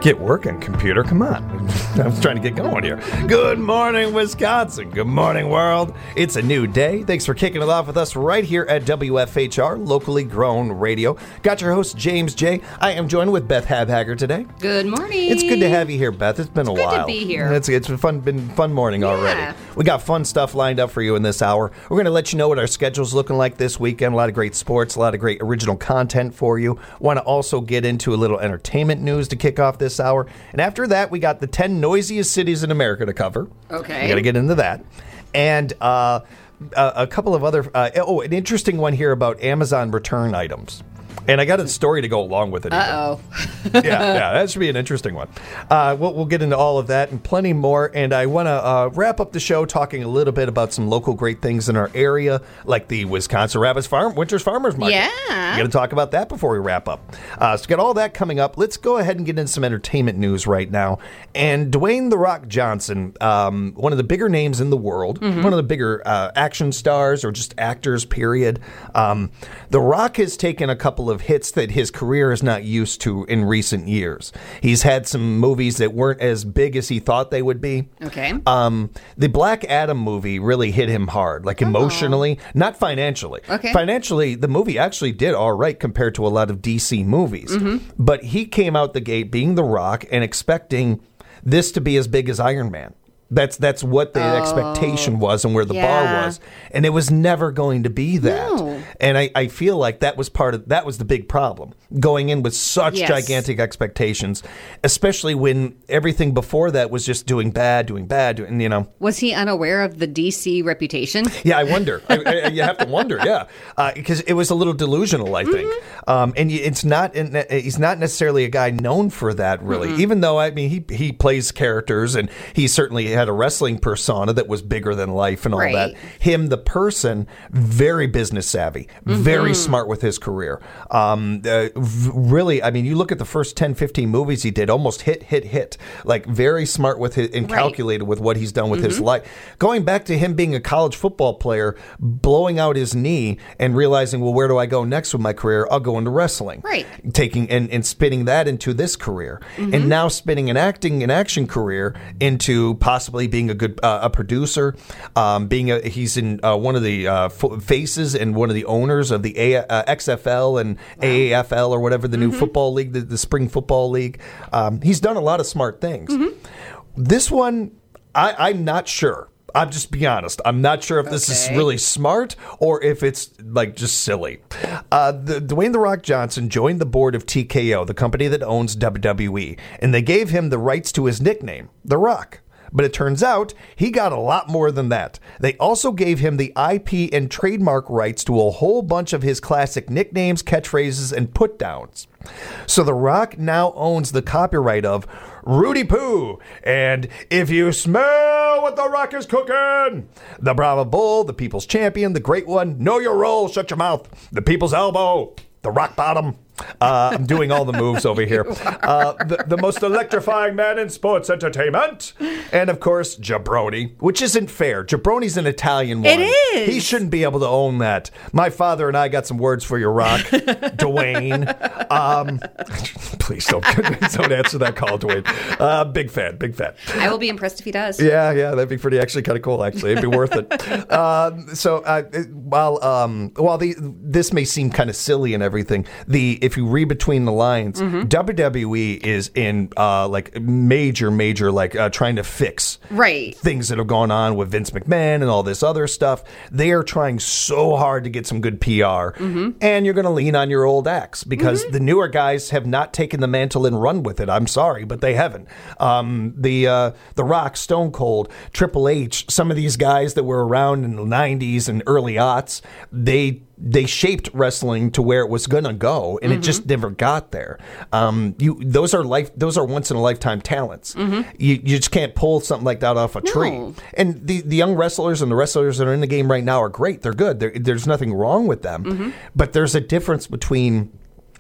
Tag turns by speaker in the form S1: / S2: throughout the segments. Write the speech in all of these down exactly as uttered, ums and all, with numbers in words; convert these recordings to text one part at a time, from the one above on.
S1: Get working, computer. Come on. I was trying to get going here. Good morning, Wisconsin. Good morning, world. It's a new day. Thanks for kicking it off with us right here at W F H R, locally grown radio. Got your host, James J. I am joined with Beth Habhager today.
S2: Good morning.
S1: It's good to have you here, Beth. It's been
S2: it's
S1: a while.
S2: Good to be here.
S1: It's it's a fun been fun morning
S2: yeah.
S1: already. We got fun stuff lined up for you in this hour. We're going to let you know what our schedule's looking like this weekend. A lot of great sports, a lot of great original content for you. Want to also get into a little entertainment news to kick off this hour. And after that, we got the ten noisiest cities in America to cover.
S2: Okay.
S1: We got to get into that. And uh, a, a couple of other... Uh, oh, an interesting one here about Amazon return items. And I got a story to go along with it.
S2: Uh-oh.
S1: yeah, yeah, that should be an interesting one. Uh, we'll, we'll get into all of that and plenty more. And I want to uh, wrap up the show talking a little bit about some local great things in our area, like the Wisconsin Rabbits Farm, Winter's Farmers Market.
S2: Yeah.
S1: We're going to talk about that before we wrap up. Uh, so we got all that coming up. Let's go ahead and get into some entertainment news right now. And Dwayne "The Rock" Johnson, um, one of the bigger names in the world, mm-hmm. one of the bigger uh, action stars or just actors, period. Um, The Rock has taken a couple of hits that his career is not used to in recent years. He's had some movies that weren't as big as he thought they would be.
S2: Okay.
S1: Um, the Black Adam movie really hit him hard, like emotionally, oh. not financially.
S2: Okay.
S1: Financially, the movie actually did all right compared to a lot of D C movies. Mm-hmm. But he came out the gate being The Rock and expecting this to be as big as Iron Man. That's that's what the
S2: oh,
S1: expectation was and where the
S2: yeah.
S1: bar was. And it was never going to be that.
S2: No.
S1: And I, I feel like that was part of that was the big problem. Going in with such
S2: yes.
S1: gigantic expectations, especially when everything before that was just doing bad, doing bad, doing, you know.
S2: Was he unaware of the D C reputation?
S1: Yeah, I wonder. I, I, you have to wonder, yeah. Because uh, it was a little delusional, I think. Mm-hmm. Um, and it's not he's not necessarily a guy known for that, really. Mm-hmm. Even though, I mean, he, he plays characters and he certainly had a wrestling persona that was bigger than life and all
S2: right.
S1: that. Him, the person, very business savvy, mm-hmm. very smart with his career. Um, uh, v- really, I mean, you look at the first ten, fifteen movies he did, almost hit, hit, hit. Like very smart with it and
S2: right.
S1: calculated with what he's done with
S2: mm-hmm.
S1: his life. Going back to him being a college football player, blowing out his knee and realizing, well, where do I go next with my career? I'll go into wrestling.
S2: Right.
S1: Taking and, and spinning that into this career. Mm-hmm. And now spinning an acting and action career into possibly being a good uh, a producer, um, being a he's in uh, one of the uh, f- faces and one of the owners of the a- uh, X F L and wow. A A F L or whatever the new mm-hmm. football league, the, the spring football league. Um, he's done a lot of smart things. Mm-hmm. This one, I, I'm not sure. I'm just be honest. I'm not sure if this
S2: okay.
S1: is really smart or if it's like just silly. Uh, the, Dwayne "The Rock" Johnson joined the board of T K O, the company that owns W W E, and they gave him the rights to his nickname, The Rock. But it turns out he got a lot more than that. They also gave him the I P and trademark rights to a whole bunch of his classic nicknames, catchphrases, and put-downs. So The Rock now owns the copyright of Rudy Poo and If You Smell What The Rock Is Cooking, the Brahma Bull, the People's Champion, the Great One, Know Your Role, Shut Your Mouth, the People's Elbow, the Rock Bottom. Uh, I'm doing all the moves over here. Uh, the, the most electrifying man in sports entertainment. And, of course, Jabroni, which isn't fair. Jabroni's an Italian one.
S2: It is.
S1: He shouldn't be able to own that. My father and I got some words for you, Rock. Dwayne. Um, please don't, don't answer that call, Dwayne. Uh, big fan, big fan.
S2: I will be impressed if he does.
S1: Yeah, yeah, that'd be pretty actually kind of cool, actually. It'd be worth it. Uh, so uh, while um, while the, this may seem kind of silly and everything, the if you read between the lines, mm-hmm. W W E is in uh, like major, major like uh, trying to fix
S2: right.
S1: things that have gone on with Vince McMahon and all this other stuff. They are trying so hard to get some good P R, mm-hmm. and you're going to lean on your old acts because mm-hmm. the newer guys have not taken the mantle and run with it. I'm sorry, but they haven't. Um, the uh, The Rock, Stone Cold, Triple H, some of these guys that were around in the nineties and early aughts, they they shaped wrestling to where it was going to go, and mm-hmm. it just never got there. Um, you those are life those are once in a lifetime talents. Mm-hmm. You you just can't pull something like that off a
S2: no.
S1: tree. And the, the young wrestlers and the wrestlers that are in the game right now are great. They're good. They're, there's nothing wrong with them. Mm-hmm. But there's a difference between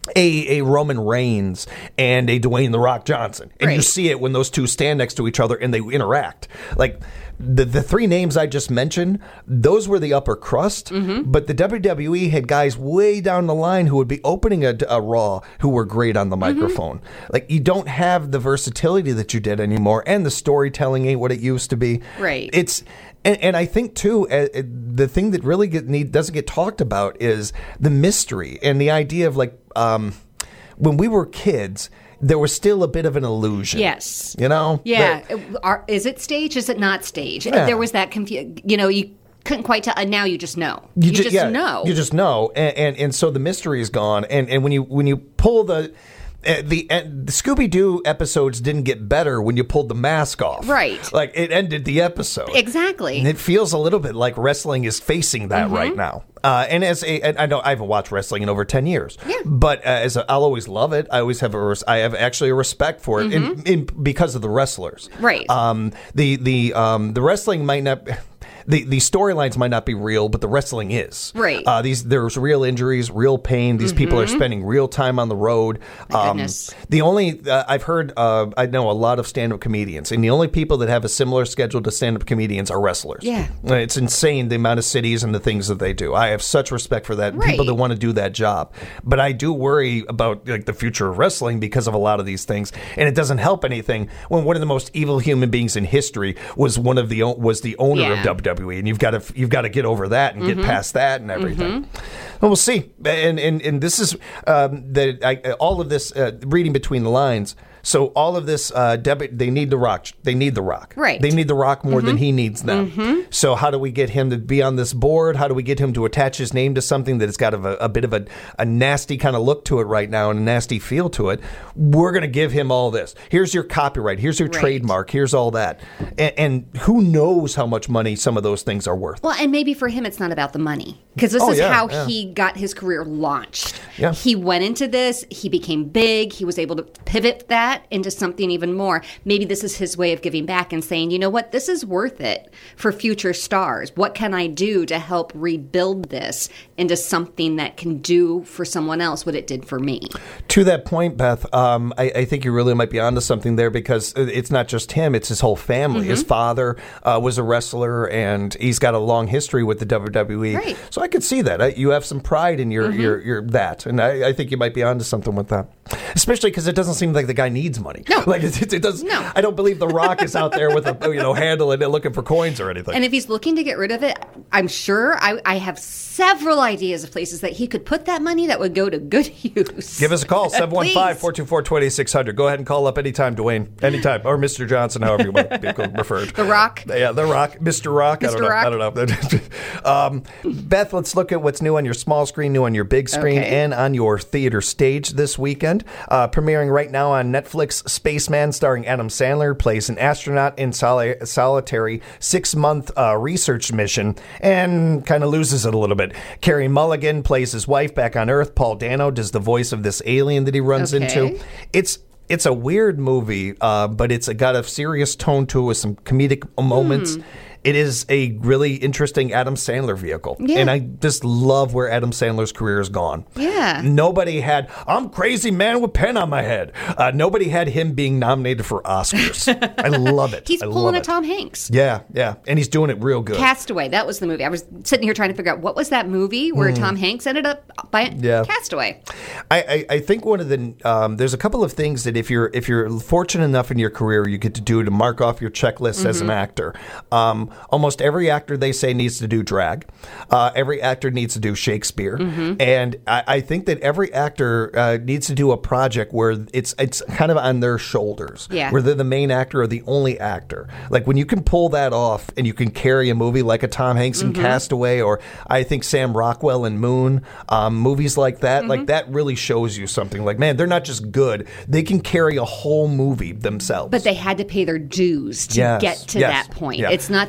S1: a, a Roman Reigns and a Dwayne The Rock Johnson. And
S2: Right.
S1: you see it when those two stand next to each other and they interact. Like, the the three names I just mentioned, those were the upper crust,
S2: Mm-hmm.
S1: but the W W E had guys way down the line who would be opening a, a Raw who were great on the
S2: Mm-hmm.
S1: microphone. Like, you don't have the versatility that you did anymore, and the storytelling ain't what it used to be.
S2: Right.
S1: It's and, and I think too, uh, uh, the thing that really get, need, doesn't get talked about is the mystery and the idea of, like, um, when we were kids, there was still a bit of an illusion.
S2: Yes.
S1: You know?
S2: Yeah.
S1: That-
S2: Are, is it stage? Is it not stage?
S1: Yeah.
S2: There was that confusion. You know, you couldn't quite tell. And now you just know.
S1: You,
S2: You,
S1: ju-
S2: just
S1: yeah,
S2: know.
S1: You just know, and, and and so the mystery is gone. And and when you when you pull the uh, the, uh, the Scooby Doo episodes didn't get better when you pulled the mask off.
S2: Right.
S1: Like, it ended the episode.
S2: Exactly.
S1: And it feels a little bit like wrestling is facing that right now. Uh, and as a, and I know I haven't watched wrestling in over ten years.
S2: Yeah.
S1: But uh, as a, I'll always love it. I always have a res- I have actually a respect for it, in, in, because of the wrestlers.
S2: Right.
S1: Um. The the um the wrestling might not. The, the storylines might not be real, but the wrestling is.
S2: Right.
S1: Uh, these there's real injuries, real pain. These people are spending real time on the road.
S2: My goodness.
S1: The only uh, I've heard, uh, I know a lot of stand-up comedians, and the only people that have a similar schedule to stand-up comedians are wrestlers.
S2: Yeah.
S1: Uh, It's insane the amount of cities and the things that they do. I have such respect for that.
S2: Right.
S1: People that want to do that job, but I do worry about, like, the future of wrestling because of a lot of these things, and it doesn't help anything when one of the most evil human beings in history was one of the o- was the owner
S2: Yeah.
S1: of W W E, and you've got to you've got to get over that and get past that and everything. Well, we'll see, and and and this is um, that I, all of this uh, reading between the lines. So all of this, uh, debit, they need the Rock. They need the Rock.
S2: Right.
S1: They need the Rock more than he needs them. So how do we get him to be on this board? How do we get him to attach his name to something that has got a, a bit of a, a nasty kind of look to it right now and a nasty feel to it? We're going to give him all this. Here's your copyright. Here's your
S2: Right.
S1: trademark. Here's all that. And, and who knows how much money some of those things are worth?
S2: Well, and maybe for him, it's not about the money. Because this
S1: Oh,
S2: is
S1: yeah,
S2: how
S1: yeah.
S2: he got his career launched.
S1: Yeah.
S2: He went into this, he became big, he was able to pivot that into something even more. Maybe this is his way of giving back and saying, you know what, this is worth it for future stars. What can I do to help rebuild this into something that can do for someone else what it did for me?
S1: To that point, Beth, um, I, I think you really might be onto something there, because it's not just him; it's his whole family. His father uh, was a wrestler, and he's got a long history with the W W E.
S2: Right.
S1: So I could see that. I, you have some pride in your your, your that, and I, I think you might be onto something with that. Especially because it doesn't seem like the guy needs money.
S2: No.
S1: Like it, it, it does.
S2: No.
S1: I don't believe The Rock is out there with a you know handle and looking for coins or anything.
S2: And if he's looking to get rid of it, I'm sure I, I have several ideas of places that he could put that money that would go to good use.
S1: Give us a call, seven one five, four
S2: Please.
S1: two four, two six zero zero. Go ahead and call up anytime, Dwayne. Anytime. Or Mister Johnson, however you want to be referred.
S2: The Rock.
S1: Yeah, The Rock. Mister Rock.
S2: Mister
S1: I don't know.
S2: Rock.
S1: I don't know. um, Beth, let's look at what's new on your small screen, new on your big screen,
S2: Okay.
S1: and on your theater stage this weekend. Uh, premiering right now on Netflix, Spaceman, starring Adam Sandler, plays an astronaut in soli- solitary six-month uh, research mission and kind of loses it a little bit. Carey Mulligan plays his wife back on Earth. Paul Dano does the voice of this alien that he runs
S2: Okay.
S1: into. It's it's a weird movie, uh, but it's got a serious tone to it with some comedic moments.
S2: Hmm.
S1: It is a really interesting Adam Sandler vehicle.
S2: Yeah.
S1: And I just love where Adam Sandler's career has gone.
S2: Yeah.
S1: Nobody had, I'm crazy man with pen on my head. Uh, nobody had him being nominated for Oscars. I love it.
S2: He's
S1: I
S2: pulling
S1: love
S2: a
S1: it.
S2: Tom Hanks.
S1: Yeah, yeah. And he's doing it real good.
S2: Castaway. That was the movie. I was sitting here trying to figure out what was that movie where Tom Hanks ended up by
S1: Hmm. Yeah.
S2: Castaway.
S1: I, I, I think one of the um, there's a couple of things that if you're if you're fortunate enough in your career you get to do to mark off your checklist as an actor. Um, almost every actor they say needs to do drag. Uh, every actor needs to do Shakespeare, and I, I think that every actor uh, needs to do a project where it's it's kind of on their shoulders.
S2: Yeah.
S1: Where they're the main actor or the only actor. Like when you can pull that off and you can carry a movie like a Tom Hanks in Castaway, or I think Sam Rockwell in Moon, um, movies like that, like that really shows you something. Like, man, they're not just good; they can carry a whole movie themselves.
S2: But they had to pay their dues to
S1: Yes,
S2: get to
S1: yes,
S2: that point.
S1: yeah.
S2: It's not that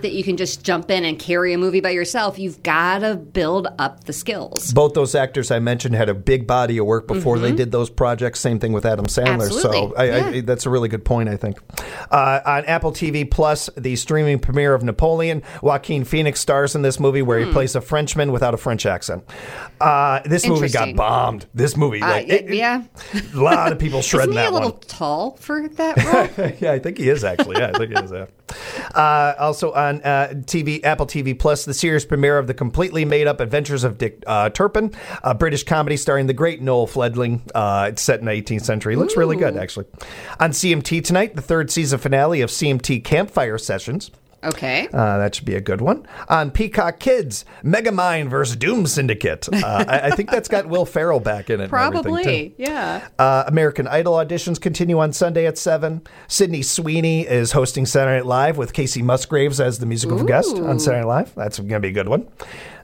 S2: that you can just jump in and carry a movie by yourself. You've got to build up the skills.
S1: Both those actors I mentioned had a big body of work before mm-hmm. they did those projects. Same thing with Adam Sandler.
S2: Absolutely.
S1: So I,
S2: yeah.
S1: I, that's a really good point, I think. Uh, on Apple T V Plus, the streaming premiere of Napoleon, Joaquin Phoenix stars in this movie where mm. he plays a Frenchman without a French accent. Uh, this movie got bombed. This movie, like,
S2: uh, it, yeah.
S1: It, a lot of people shredding that one.
S2: Isn't he a little
S1: one.
S2: tall for that role?
S1: Yeah, I think he is, actually. Yeah, I think he is, yeah. Uh, also on uh, T V, Apple T V Plus, the series premiere of The Completely Made-Up Adventures of Dick uh, Turpin, a British comedy starring the great Noel Fledgling. Uh, it's set in the eighteenth century. It looks Ooh. really good, actually. On C M T tonight, the third season finale of C M T Campfire Sessions.
S2: Okay.
S1: Uh, that should be a good one. On Peacock Kids, Megamind versus Doom Syndicate. Uh, I, I think that's got Will Ferrell back in it.
S2: Probably, yeah.
S1: Uh, American Idol auditions continue on Sunday at seven. Sydney Sweeney is hosting Saturday Night Live with Casey Musgraves as the musical Ooh. guest on Saturday Night Live. That's going to be a good one.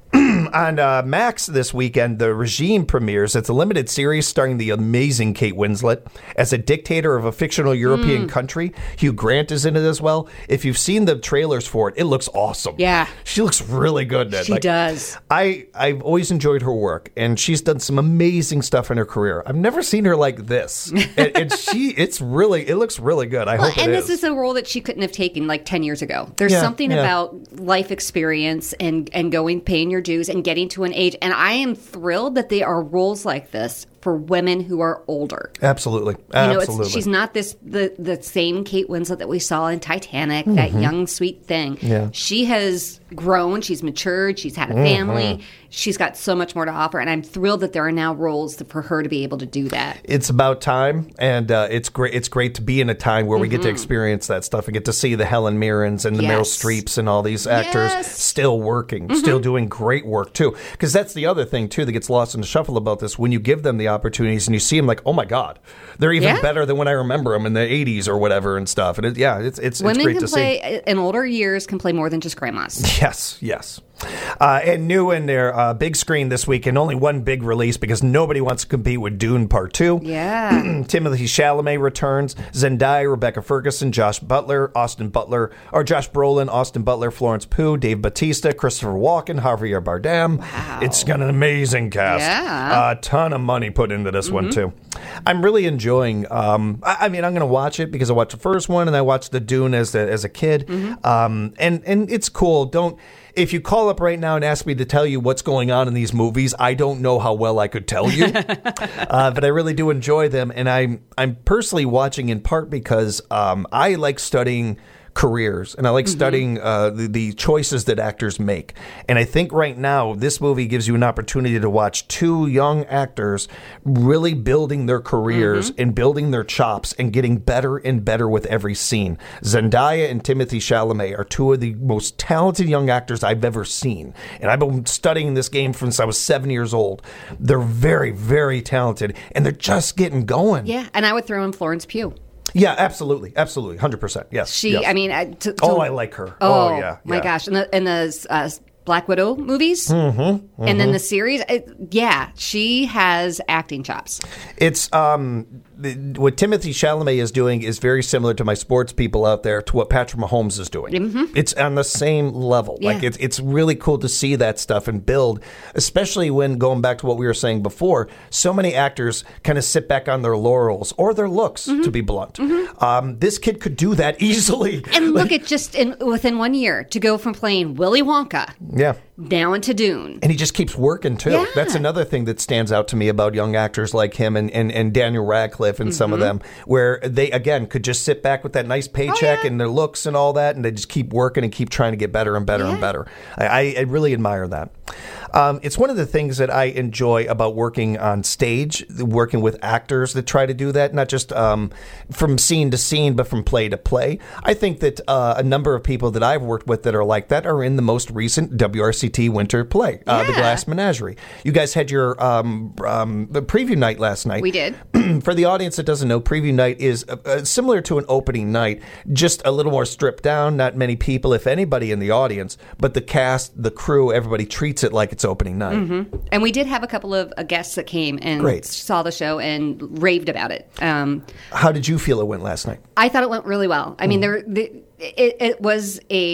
S1: On uh, Max this weekend, The Regime premieres. It's a limited series starring the amazing Kate Winslet as a dictator of a fictional European mm. country. Hugh Grant is in it as well. If you've seen the trailers for it, it looks awesome.
S2: Yeah.
S1: She looks really good in it.
S2: She like, does.
S1: I, I've always enjoyed her work, and she's done some amazing stuff in her career. I've never seen her like this. and, and she, it's really, it looks really good. I
S2: well,
S1: hope it
S2: and
S1: is.
S2: And this is a role that she couldn't have taken like ten years ago. There's
S1: yeah,
S2: something
S1: yeah.
S2: about life experience and, and going, paying your dues and getting to an age. And I am thrilled that there are roles like this for women who are older.
S1: Absolutely.
S2: You know,
S1: Absolutely.
S2: It's, she's not this the, the same Kate Winslet that we saw in Titanic, mm-hmm. that young, sweet thing.
S1: Yeah.
S2: She has grown. She's matured. She's had a family. Mm-hmm. She's got so much more to offer. And I'm thrilled that there are now roles for her to be able to do that.
S1: It's about time. And uh, it's great It's great to be in a time where mm-hmm. we get to experience that stuff and get to see the Helen Mirrens and the yes. Meryl Streeps and all these actors
S2: yes.
S1: still working,
S2: mm-hmm.
S1: still doing great work, too. Because that's the other thing, too, that gets lost in the shuffle about this. When you give them the opportunities and you see them like, oh, my God, they're even
S2: yeah.
S1: better than when I remember them in the eighties or whatever and stuff. And it, yeah, it's, it's,
S2: Women
S1: it's great
S2: can
S1: to
S2: play,
S1: see.
S2: in older years, can play more than just grandmas.
S1: Yes, yes. Uh, and new in their uh, big screen this week, and only one big release because nobody wants to compete with Dune Part two.
S2: Yeah.
S1: Timothy Chalamet returns. Zendaya, Rebecca Ferguson, Josh Butler, Austin Butler, or Josh Brolin, Austin Butler, Florence Pugh, Dave Bautista, Christopher Walken, Javier Bardem.
S2: Wow.
S1: It's got an amazing cast.
S2: Yeah.
S1: A ton of money put into this
S2: mm-hmm.
S1: one, too. I'm really enjoying, um, I, I mean, I'm going to watch it because I watched the first one and I watched the Dune as, a, as a kid.
S2: Mm-hmm.
S1: Um, and, and it's cool. Don't... If you call up right now and ask me to tell you what's going on in these movies, I don't know how well I could tell you. uh, but I really do enjoy them. And I'm, I'm personally watching in part because um, I like studying careers and I like mm-hmm. studying uh, the, the choices that actors make. And I think right now this movie gives you an opportunity to watch two young actors really building their careers mm-hmm. and building their chops and getting better and better with every scene. Zendaya and Timothy Chalamet are two of the most talented young actors I've ever seen. And I've been studying this game since I was seven years old. They're very, very talented and they're just getting going.
S2: Yeah, and I would throw in Florence Pugh.
S1: Yeah, absolutely. Absolutely. one hundred percent. Yes.
S2: She,
S1: yes.
S2: I mean, I, to, to,
S1: oh, I like her.
S2: Oh,
S1: oh yeah.
S2: my
S1: yeah.
S2: gosh. And the, and the uh, Black Widow movies.
S1: Mm-hmm, mm-hmm.
S2: And then the series. It, yeah, she has acting chops.
S1: It's, um, what Timothy Chalamet is doing is very similar to my sports people out there to what Patrick Mahomes is doing.
S2: Mm-hmm.
S1: It's on the same level.
S2: Yeah.
S1: Like it's it's really cool to see that stuff and build, especially when going back to what we were saying before. So many actors kind of sit back on their laurels or their looks, mm-hmm. to be blunt.
S2: Mm-hmm.
S1: Um, this kid could do that easily.
S2: And look at just in within one year to go from playing Willy Wonka.
S1: Yeah.
S2: Down into Dune.
S1: And he just keeps working, too.
S2: Yeah.
S1: That's another thing that stands out to me about young actors like him and, and, and Daniel Radcliffe and mm-hmm. some of them, where they, again, could just sit back with that nice paycheck oh, yeah. and their looks and all that, and they just keep working and keep trying to get better and better yeah. and better. I, I really admire that. Um, it's one of the things that I enjoy about working on stage, working with actors that try to do that, not just um, from scene to scene, but from play to play. I think that uh, a number of people that I've worked with that are like that are in the most recent W R C T winter play, uh,
S2: yeah.
S1: The Glass Menagerie. You guys had your um, um, the preview night last night.
S2: We did.
S1: For the audience that doesn't know, preview night is uh, uh, similar to an opening night, just a little more stripped down, not many people, if anybody, in the audience, but the cast, the crew, everybody treats it like it's opening night.
S2: Mm-hmm. And we did have a couple of uh, guests that came and
S1: Great.
S2: saw the show and raved about it. Um,
S1: How did you feel it went last night?
S2: I thought it went really well. I mean, mm. there the, it, it was a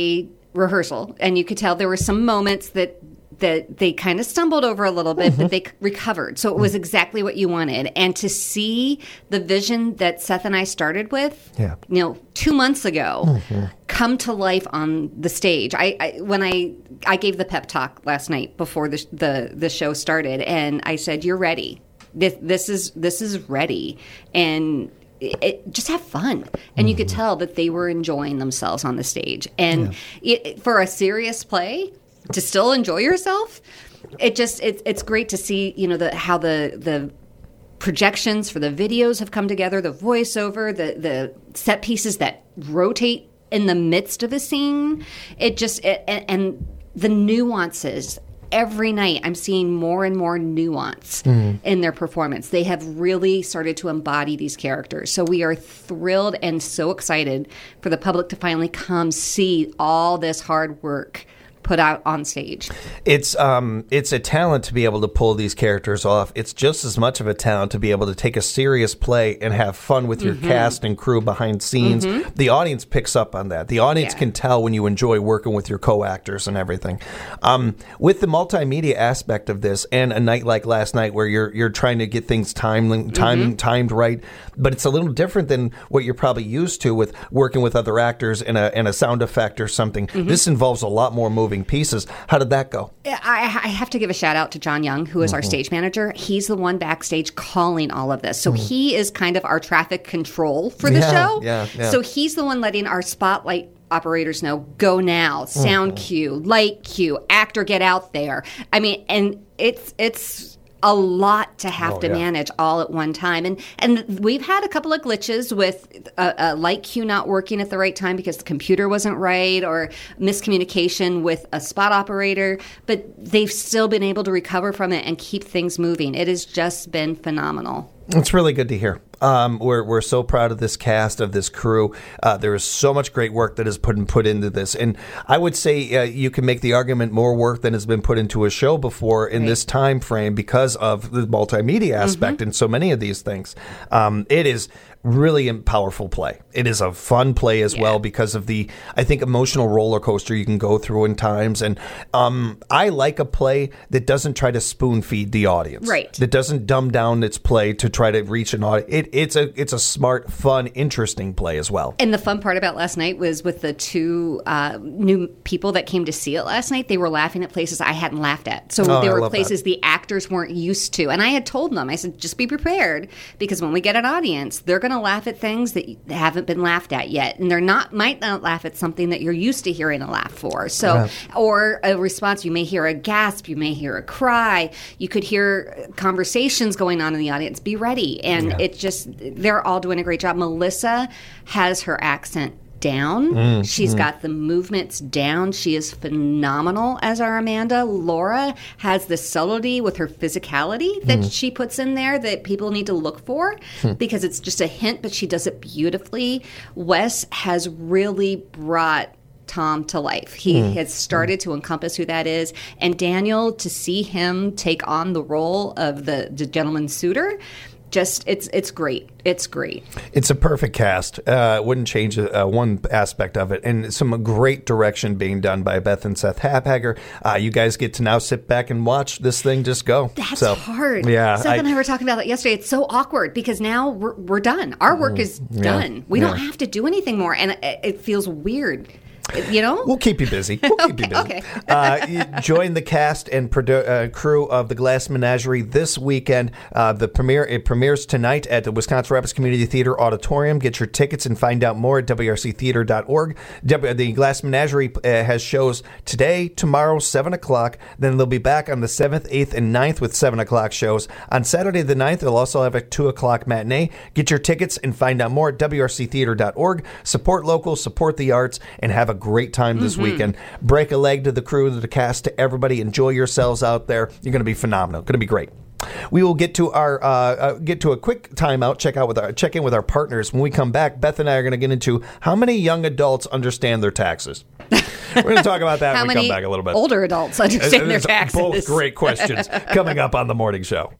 S2: rehearsal, and you could tell there were some moments that that they kind of stumbled over a little bit, mm-hmm. but they recovered. So it was exactly what you wanted. And to see the vision that Seth and I started with,
S1: yeah.
S2: you know, two months ago, mm-hmm. come to life on the stage. I, I when I I gave the pep talk last night before the the, the show started, and I said, "You're ready. This this is this is ready." And It, it, just have fun. And mm-hmm. you could tell that they were enjoying themselves on the stage. And yeah. it, for a serious play, to still enjoy yourself, it just it, it's great to see, you know, the how the the projections for the videos have come together, the voiceover, the the set pieces that rotate in the midst of a scene. It just it, and, and the nuances. Every night I'm seeing more and more nuance mm. in their performance. They have really started to embody these characters. So we are thrilled and so excited for the public to finally come see all this hard work put out on stage.
S1: It's um, it's a talent to be able to pull these characters off. It's just as much of a talent to be able to take a serious play and have fun with your mm-hmm. cast and crew behind scenes. Mm-hmm. The audience picks up on that. The audience yeah. can tell when you enjoy working with your co-actors and everything. Um, with the multimedia aspect of this, and a night like last night where you're you're trying to get things timed, time, mm-hmm. timed right, but it's a little different than what you're probably used to with working with other actors and a, and a sound effect or something. Mm-hmm. This involves a lot more moving pieces. How did that go?
S2: I, I have to give a shout out to John Young, who is mm-hmm. our stage manager. He's the one backstage calling all of this. So mm-hmm. he is kind of our traffic control for the
S1: yeah,
S2: show.
S1: Yeah, yeah.
S2: So he's the one letting our spotlight operators know, go now, sound mm-hmm. cue, light cue, actor get out there. I mean, and it's it's a lot to have oh, to yeah. manage all at one time. And and we've had a couple of glitches with a, a light cue not working at the right time because the computer wasn't right, or miscommunication with a spot operator, but they've still been able to recover from it and keep things moving. It has just been phenomenal.
S1: It's really good to hear. Um, we're we're so proud of this cast, of this crew. Uh, there is so much great work that is put put into this, and I would say uh, you can make the argument more work than has been put into a show before in right. this time frame because of the multimedia aspect mm-hmm. and so many of these things. Um, it is really a powerful play. It is a fun play as yeah. well because of the, I think, emotional roller coaster you can go through in times. And um, I like a play that doesn't try to spoon feed the audience.
S2: Right.
S1: That doesn't dumb down its play to try to reach an audience. It, it's a it's a smart, fun, interesting play as well.
S2: And the fun part about last night was with the two uh, new people that came to see it last night, they were laughing at places I hadn't laughed at. So oh, there were places that. the actors weren't used to. And I had told them, I said, just be prepared because when we get an audience, they're going to laugh at things that haven't been laughed at yet, and they're not might not laugh at something that you're used to hearing a laugh for. So, yeah. or a response, you may hear a gasp, you may hear a cry, you could hear conversations going on in the audience. Be ready, and yeah. it just they're all doing a great job. Melissa has her accent down. Mm, She's mm. got the movements down. She is phenomenal as our Amanda. Laura has the subtlety with her physicality that mm. she puts in there that people need to look for mm. because it's just a hint, but she does it beautifully. Wes has really brought Tom to life. He mm. has started mm. to encompass who that is. And Daniel, to see him take on the role of the, the gentleman suitor, Just it's it's great. It's great.
S1: It's a perfect cast. Uh, wouldn't change uh, one aspect of it, and some great direction being done by Beth and Seth Haphagger. Uh, you guys get to now sit back and watch this thing just go.
S2: That's
S1: so,
S2: hard.
S1: Yeah,
S2: Seth I, and I were talking about that yesterday. It's so awkward because now we're we're done. Our work is yeah, done. We yeah. don't have to do anything more, and it, it feels weird. You know?
S1: We'll keep you busy. We'll keep
S2: okay,
S1: you busy.
S2: Okay.
S1: uh, join the cast and produ- uh, crew of The Glass Menagerie this weekend. Uh, the premiere It premieres tonight at the Wisconsin Rapids Community Theater Auditorium. Get your tickets and find out more at W R C theater dot org. W- the Glass Menagerie uh, has shows today, tomorrow, seven o'clock. Then they'll be back on the seventh, eighth, and ninth with seven o'clock shows. On Saturday the ninth, they'll also have a two o'clock matinee. Get your tickets and find out more at W R C theater dot org. Support local, support the arts, and have a great time this mm-hmm. weekend. Break a leg to the crew, to the cast, to everybody. Enjoy yourselves out there. You're going to be phenomenal. Going to be great. We will get to our uh, uh, get to a quick timeout. Check out with our check in with our partners. When we come back, Beth and I are going to get into how many young adults understand their taxes. We're going to talk about that
S2: when
S1: we come back a little bit.
S2: Older adults understand their taxes.
S1: Both great questions coming up on the morning show.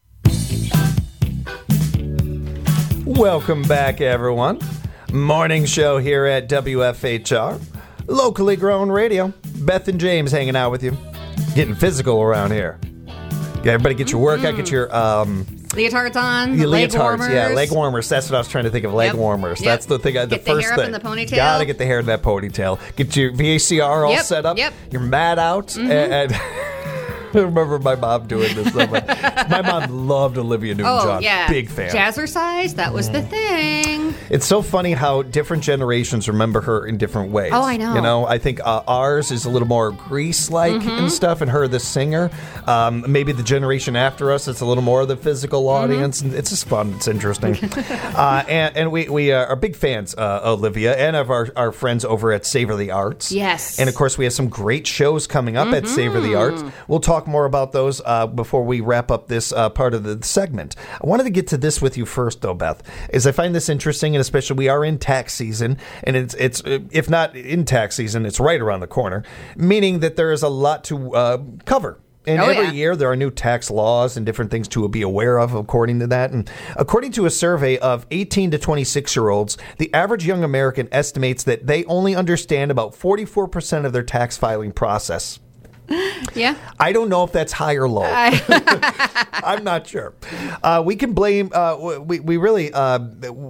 S1: Welcome back, everyone. Morning show here at W F H R. Locally grown radio. Beth and James hanging out with you. Getting physical around here. Yeah, everybody get your workout, get your um,
S2: leotards on,
S1: your
S2: leg
S1: leotards,
S2: warmers.
S1: yeah, leg warmers. That's what I was trying to think of. Leg
S2: Yep.
S1: warmers.
S2: Yep.
S1: That's the thing. The
S2: Get the
S1: first
S2: hair up
S1: thing.
S2: in the ponytail.
S1: Gotta get the hair in that ponytail. Get your V A C R all
S2: Yep,
S1: set up.
S2: yep.
S1: Your mat out,
S2: Mm-hmm.
S1: and. and I remember my mom doing this. My mom loved Olivia Newton-John.
S2: Oh, yeah.
S1: Big fan.
S2: Jazzercise, that was the thing.
S1: It's so funny how different generations remember her in different ways.
S2: Oh, I know.
S1: You know, I think uh, ours is a little more Grease-like
S2: Mm-hmm.
S1: and stuff, and her the singer. Um, maybe the generation after us, it's a little more of the physical audience.
S2: Mm-hmm.
S1: And it's just fun. It's interesting. uh, and, and we, we uh, are big fans, uh, Olivia, and of our, our friends over at Savor the Arts.
S2: Yes.
S1: And, of course, we have some great shows coming up at Savor the Arts. We'll talk more about those uh, before we wrap up this uh, part of the segment. I wanted to get to this with you first, though, Beth, is I find this interesting, and especially we are in tax season, and it's, it's if not in tax season, it's right around the corner, meaning that there is a lot to uh, cover. And
S2: Oh,
S1: every
S2: yeah.
S1: year there are new tax laws and different things to be aware of according to that. And according to a survey of eighteen to twenty-six year olds, the average young American estimates that they only understand about forty-four percent of their tax filing process.
S2: Yeah.
S1: I don't know if that's high or low. I'm not sure. Uh, we can blame, uh, we, we really, uh,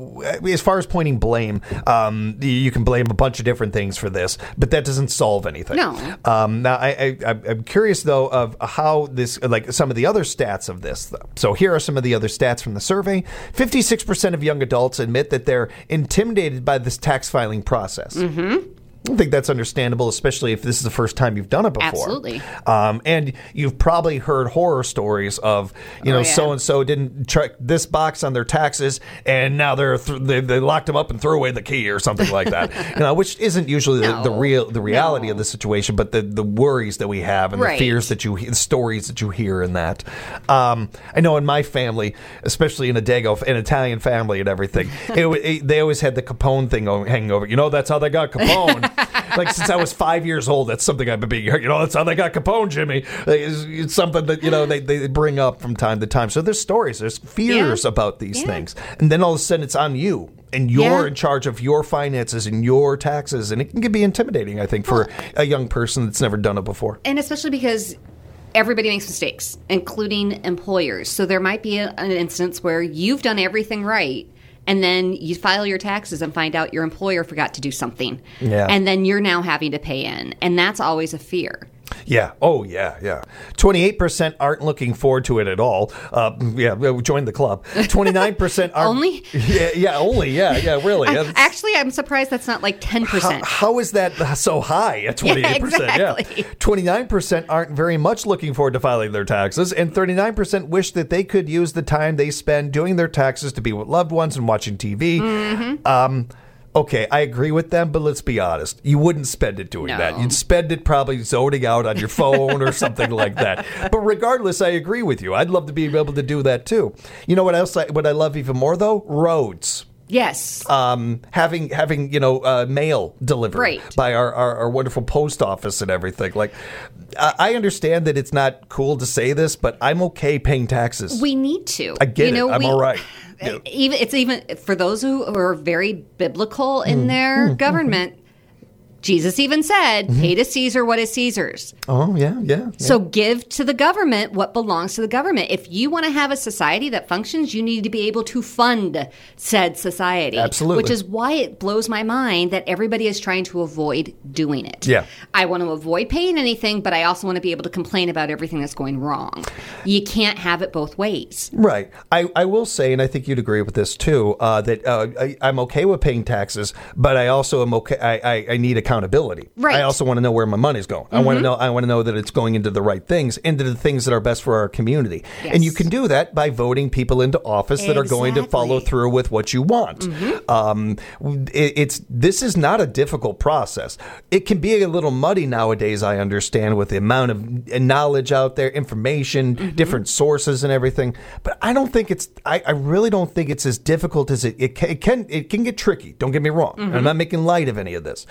S1: as far as pointing blame, um, you can blame a bunch of different things for this, but that doesn't solve anything.
S2: No.
S1: Um, now, I, I, I'm curious, though, of how this, like some of the other stats of this, though. So here are some of the other stats from the survey. fifty-six percent of young adults admit that they're intimidated by this tax filing process. Mm-hmm. I think that's understandable, especially if this is the first time you've done it before.
S2: Absolutely.
S1: Um, and you've probably heard horror stories of, you know,
S2: Oh, yeah.
S1: so-and-so didn't check this box on their taxes, and now they're th- they, they locked them up and threw away the key or something like that. You know, which isn't usually the, the
S2: No.
S1: real the reality
S2: No.
S1: of the situation, but the, the worries that we have and
S2: Right.
S1: the fears that you the stories that you hear in that. Um, I know in my family, especially in a Dago, an Italian family and everything, it, it, they always had the Capone thing o- hanging over. You know, that's how they got Capone. Like, since I was five years old, that's something I've been being heard. You know, that's how they got Capone, Jimmy. Like, It's, it's something that, you know, they, they bring up from time to time. So there's stories, there's fears
S2: Yeah.
S1: about these
S2: Yeah.
S1: things. And then all of a sudden it's on you. And you're
S2: Yeah.
S1: in charge of your finances and your taxes. And it can be intimidating, I think, for a young person that's never done it before.
S2: And especially because everybody makes mistakes, including employers. So there might be a, an instance where you've done everything right, and then you file your taxes and find out your employer forgot to do something.
S1: Yeah.
S2: And then you're now having to pay in. And that's always a fear.
S1: Yeah. Oh, yeah, yeah. twenty-eight percent aren't looking forward to it at all. Uh, yeah, join the club. twenty-nine percent are
S2: Only?
S1: Yeah, yeah, only. Yeah, yeah, really.
S2: I-
S1: That's-
S2: actually, I'm surprised that's not like ten percent.
S1: How, how is that so high at twenty-eight percent?
S2: Yeah, exactly.
S1: Yeah. twenty-nine percent aren't very much looking forward to filing their taxes, and thirty-nine percent wish that they could use the time they spend doing their taxes to be with loved ones and watching T V.
S2: Mm-hmm.
S1: Um, okay, I agree with them, but let's be honest. You wouldn't spend it doing
S2: No.
S1: that. You'd spend it probably zoning out on your phone or something like that. But regardless, I agree with you. I'd love to be able to do that too. You know what else? I, what I love even more though? Roads.
S2: Yes.
S1: Um, having having you know uh, mail delivered
S2: Right.
S1: by our, our, our wonderful post office and everything. Like, I I understand that it's not cool to say this, but I'm okay paying taxes.
S2: we need to.
S1: I get
S2: you know,
S1: it. I'm
S2: we,
S1: all right. Yeah.
S2: Even it's even for those who are very biblical
S1: Mm.
S2: in their government. Jesus even said,
S1: Mm-hmm.
S2: "Pay to Caesar what is Caesar's."
S1: Oh yeah, yeah. yeah.
S2: So give to the government what belongs to the government. If you want to have a society that functions, you need to be able to fund said society.
S1: Absolutely.
S2: Which is why it blows my mind that everybody is trying to avoid doing it.
S1: Yeah.
S2: I want to avoid paying anything, but I also want to be able to complain about everything that's going wrong. You can't have it both ways.
S1: Right. I, I will say, and I think you'd agree with this too, uh, that uh, I, I'm okay with paying taxes, but I also am okay. I, I, I need accountability.
S2: Right.
S1: I also want to know where my money's going. I want to know. I want to know that it's going into the right things, into the things that are best for our community.
S2: Yes.
S1: And you can do that by voting people into office that are going to follow
S2: Exactly.
S1: through with what you want. Um, it, it's this is not a difficult process. It can be a little muddy nowadays. I understand with the amount of knowledge out there, information, different sources, and everything. But I don't think it's. I, I really don't think it's as difficult as it. It can. It can, it can get tricky. Don't get me wrong. I'm not making light of any of this, but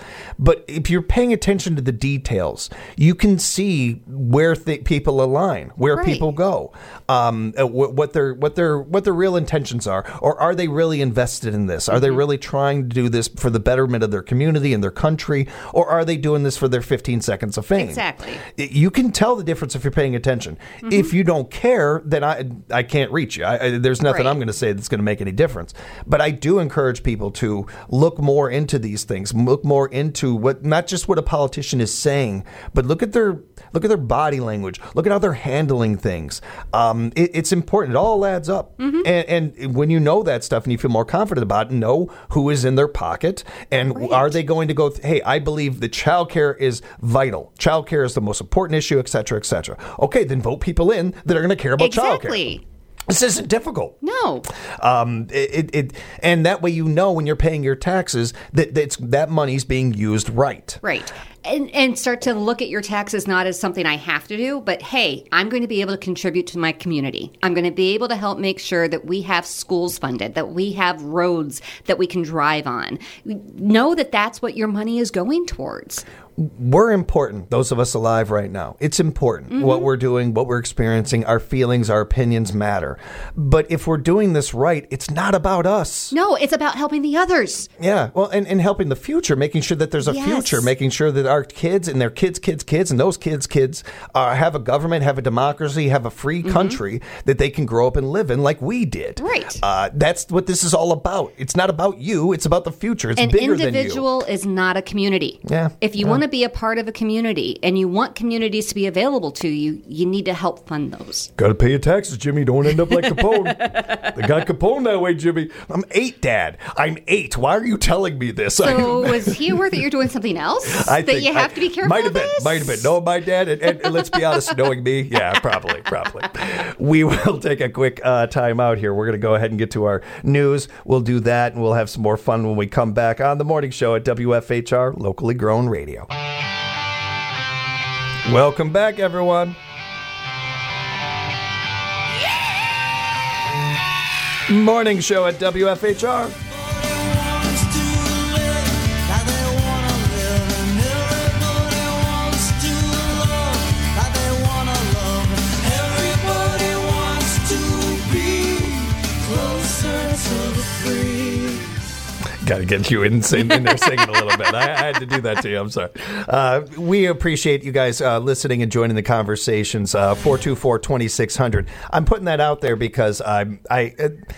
S1: But if you're paying attention to the details, you can see where th- people align, where
S2: Right.
S1: people go, um, uh, wh- what their what their what their real intentions are, or are they really invested in this? Are
S2: Mm-hmm.
S1: they really trying to do this for the betterment of their community and their country, or are they doing this for their fifteen seconds of fame?
S2: Exactly.
S1: You can tell the difference if you're paying attention.
S2: Mm-hmm.
S1: If you don't care, then I I can't reach you. I, I, there's nothing
S2: Right.
S1: I'm going to say that's going to make any difference. But I do encourage people to look more into these things, look more into what not just what a politician is saying, but look at their look at their body language, look at how they're handling things. Um, it, it's important. It all adds up.
S2: Mm-hmm.
S1: And, and when you know that stuff and you feel more confident about it, know who is in their pocket and
S2: Right.
S1: are they going to go, th- hey, I believe that childcare is vital. Childcare is the most important issue, et cetera, et cetera. Okay, then vote people in that are going to care about childcare.
S2: Exactly.
S1: This isn't difficult.
S2: No.
S1: Um, it, it, it and that way you know when you're paying your taxes that that's, that money's being used right.
S2: Right. And, and start to look at your taxes not as something I have to do, but hey, I'm going to be able to contribute to my community. I'm going to be able to help make sure that we have schools funded, that we have roads that we can drive on. Know that that's what your money is going towards.
S1: We're important, those of us alive right now. It's important.
S2: Mm-hmm.
S1: What we're doing, what we're experiencing, our feelings, our opinions matter. But if we're doing this right, it's not about us.
S2: No, it's about helping the others.
S1: Yeah, well, and, and helping the future, making sure that there's a
S2: Yes.
S1: future, making sure that our kids and their kids' kids' kids and those kids' kids uh, have a government, have a democracy, have a free country that they can grow up and live in like we did.
S2: Mm-hmm. Right.
S1: Uh, that's what this is all about. It's not about you. It's about the future. It's
S2: An
S1: bigger than you.
S2: individual is not a community.
S1: Yeah,
S2: If you
S1: yeah.
S2: want to be a part of a community and you want communities to be available to you, you need to help fund those.
S1: Got to pay your taxes, Jimmy. Don't end up like Capone. They got Capone that way, Jimmy. I'm eight, Dad. I'm eight. Why are you telling me this?
S2: So was he aware that you're doing something else
S1: I
S2: that
S1: think
S2: you have
S1: I-
S2: to be careful
S1: Might have
S2: of
S1: been.
S2: this?
S1: Might have been. No, my dad. And, and, and let's be honest, knowing me, yeah, probably, probably. We will take a quick uh, time out here. We're going to go ahead and get to our news. We'll do that, and we'll have some more fun when we come back on the morning show at W F H R, locally grown radio. Welcome back, everyone. Morning show at W F H R. Got to get you in, in, in there singing a little bit. I, I had to do that to you. I'm sorry. Uh, we appreciate you guys uh, listening and joining the conversations. Uh, four two four, two six zero zero. I'm putting that out there because I'm, I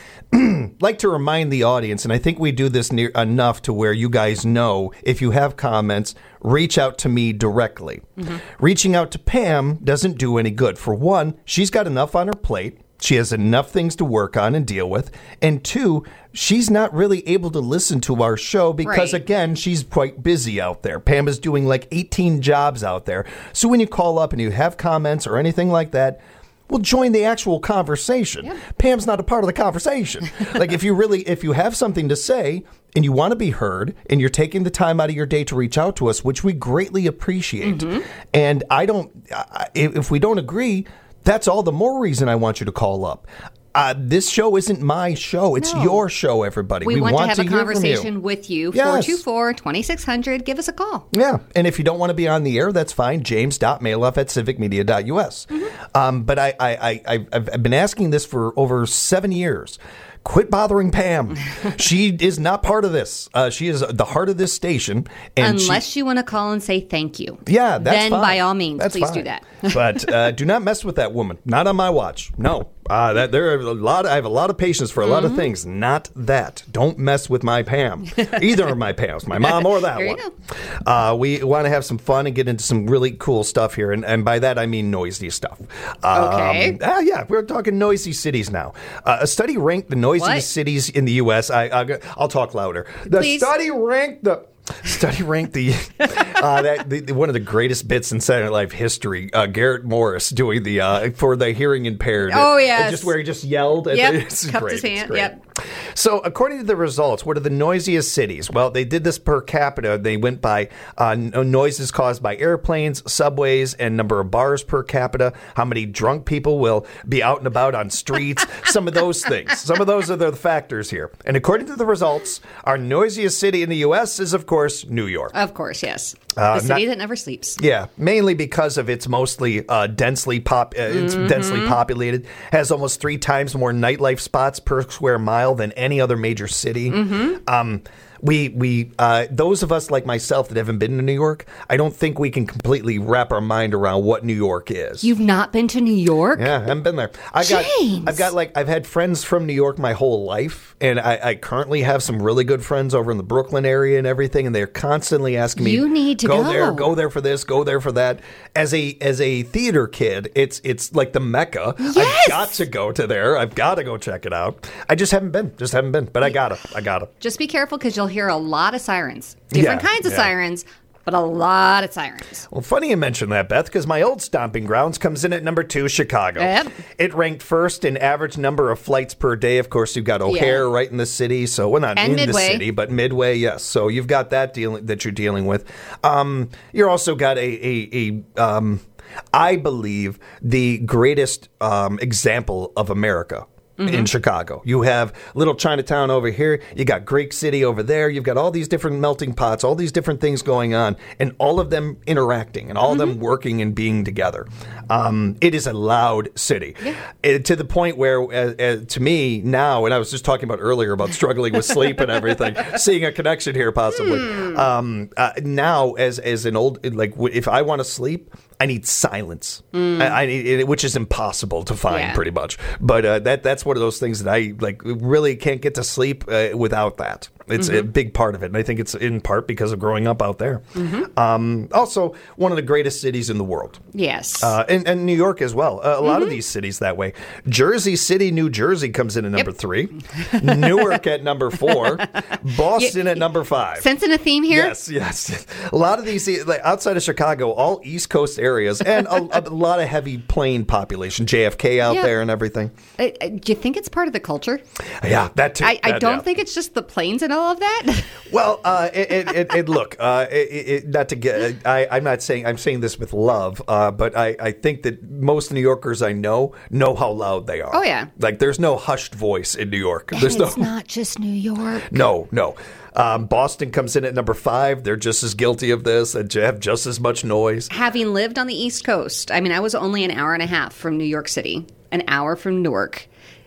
S1: uh, like to remind the audience, and I think we do this near, enough to where you guys know if you have comments, reach out to me directly. Mm-hmm. Reaching out to Pam doesn't do any good. For one, she's got enough on her plate. She has enough things to work on and deal with. And two, she's not really able to listen to our show because,
S2: Right.
S1: again, she's quite busy out there. Pam is doing like eighteen jobs out there. So when you call up and you have comments or anything like that, well, join the actual conversation.
S2: Yep.
S1: Pam's not a part of the conversation. Like if you really, if you have something to say and you want to be heard and you're taking the time out of your day to reach out to us, which we greatly appreciate. Mm-hmm. And I don't, I, if we don't agree, that's all the more reason I want you to call up. Uh, this show isn't my show. It's
S2: No.
S1: your show, everybody.
S2: We, want, to have a
S1: hear from you.
S2: conversation with you.
S1: Yes.
S2: four two four, two six zero zero. Give us a call.
S1: Yeah, and if you don't want to be on the air, that's fine. James dot mailoff at civic media dot u s. Mm-hmm. Um, but I, I, I, I've, I've been asking this for over seven years. Quit bothering Pam. She is not part of this. Uh, she is the heart of this station. And
S2: Unless
S1: she,
S2: you want to call and say thank you.
S1: yeah, that's
S2: Then
S1: fine.
S2: by all means,
S1: That's
S2: please
S1: fine.
S2: do that.
S1: But uh, do not mess with that woman. Not on my watch. No. Uh, that there are a lot. I have a lot of patience for a lot
S2: Mm-hmm.
S1: of things. Not that. Don't mess with my Pam. Either of my Pams, my mom or that
S2: There you
S1: one. Uh, we want to have some fun and get into some really cool stuff here, and, and by that I mean noisy stuff. Um,
S2: Okay.
S1: Ah, yeah, we're talking noisy cities now. Uh, a study ranked the noisiest
S2: What?
S1: cities in the U S. I, I, I'll talk louder. The
S2: Please.
S1: study ranked the. Study ranked the, uh, that, the, the one of the greatest bits in Saturday Night Live history. Uh, Garrett Morris doing the uh, for the hearing impaired.
S2: Oh,
S1: Uh,
S2: yes.
S1: just where he just yelled.
S2: Yep,
S1: It's
S2: cupped
S1: great.
S2: his
S1: It's
S2: hand,
S1: great.
S2: yep.
S1: So, according to the results, what are the noisiest cities? Well, they did this per capita. They went by uh, noises caused by airplanes, subways, and number of bars per capita. How many drunk people will be out and about on streets? Some of those things. Some of those are the factors here. And according to the results, our noisiest city in the U S is, of course, New York.
S2: Of course, yes.
S1: Uh,
S2: the city
S1: not,
S2: that never sleeps.
S1: Yeah, mainly because of its mostly uh, densely pop, uh, it's
S2: Mm-hmm.
S1: densely populated. Has almost three times more nightlife spots per square mile than any other major city.
S2: Mm-hmm.
S1: Um, we we uh, those of us like myself that haven't been to New York, I don't think we can completely wrap our mind around what New York is.
S2: You've not been to New York?
S1: Yeah, I haven't been there. I got,
S2: James.
S1: I've got like, I've had friends from New York my whole life, and I, I currently have some really good friends over in the Brooklyn area and everything, and they're constantly asking me,
S2: You need to
S1: go
S2: go.
S1: there, go there for this, go there for that. As a as a theater kid, it's it's like the Mecca.
S2: Yes!
S1: I've got to go to there. I've got to go check it out. I just haven't been, just haven't been, but I gotta, I gotta.
S2: Just be careful because you'll hear a lot of sirens. Different
S1: Yeah,
S2: kinds of
S1: yeah.
S2: sirens, but a lot of sirens.
S1: Well, funny you mention that, Beth, because my old stomping grounds comes in at number two, Chicago.
S2: Yep.
S1: It ranked first in average number of flights per day. Of course, you've got O'Hare
S2: Yeah.
S1: right in the city, so well, not
S2: And
S1: in the
S2: Midway.
S1: city, but Midway, yes. So you've got that dealing that you're dealing with. Um, you're also got a a, a um, I believe the greatest um, example of America. In Chicago. You have Little Chinatown over here. You got Greek City over there. You've got all these different melting pots, all these different things going on, and all of them interacting and all of them working and being together. Um, it is a loud city. It- to the point where, uh, uh, to me now, and I was just talking about earlier about struggling with sleep and everything, seeing a connection here possibly. Um, uh, now, as as an old, like, w- if I want to sleep, I need silence, I, I need, which is impossible to find,
S2: Yeah.
S1: pretty much. But uh, that that's one of those things that I like really can't get to sleep uh, without that. It's a big part of it, and I think it's in part because of growing up out there. Um, also, one of the greatest cities in the world.
S2: Yes.
S1: Uh, and, and New York as well. Uh, a lot of these cities that way. Jersey City, New Jersey comes in at number
S2: Yep.
S1: three. Newark at number four. Boston at number five.
S2: Sensing a theme here?
S1: Yes, yes. A lot of these, like outside of Chicago, all East Coast areas, and a, a lot of heavy plane population, J F K out
S2: Yeah.
S1: there and everything.
S2: Uh, uh, do you think it's part of the culture?
S1: Yeah, that too.
S2: I, I
S1: That-
S2: don't
S1: yeah.
S2: think it's just the planes and all of that.
S1: Well, uh, it, it, it, it, look, uh, it, it, not to get, I, I'm not saying, I'm saying this with love, uh, but I, I think that most New Yorkers I know know how loud they are.
S2: Oh, yeah.
S1: Like, there's no hushed voice in New York. There's
S2: And it's
S1: no,
S2: not just New York.
S1: no, no. Um, Boston comes in at number five. They're just as guilty of this and have just as much noise.
S2: Having lived on the East Coast, I mean, I was only an hour and a half from New York City, an hour from Newark.